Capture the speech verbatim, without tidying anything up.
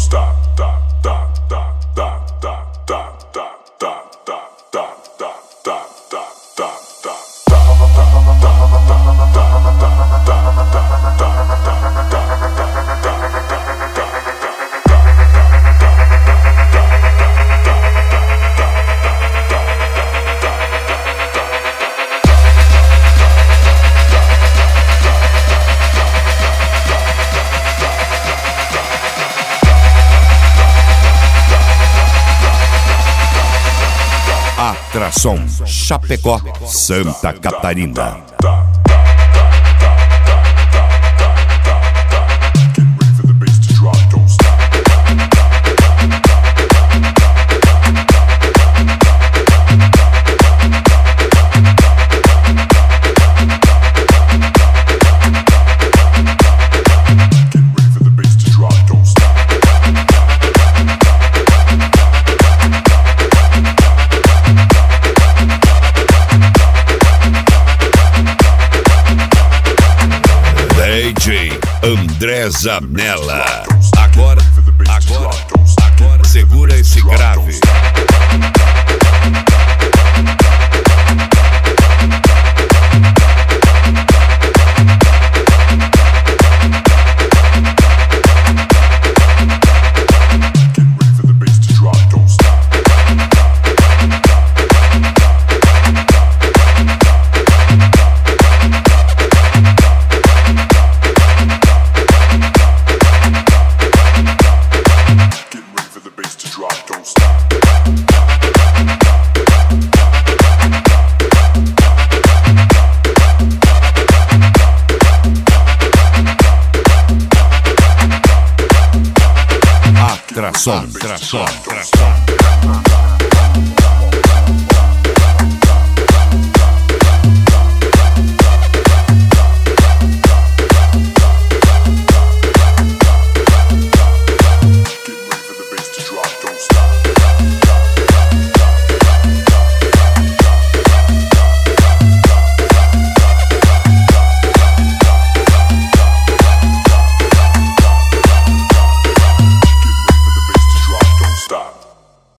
stop, da, da, da, da, da, da, da, da, da, da, da, da, da, da. Atração Chapecó, Santa Catarina. D J André Zanella. Agora, agora, agora, segura esse grave. Atração, atração.